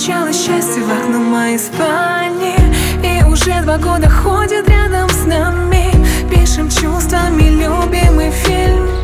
постучалось счастье в окно моей спальни. И уже 2 года ходит рядом с нами. Пишем чувствами любимый фильм.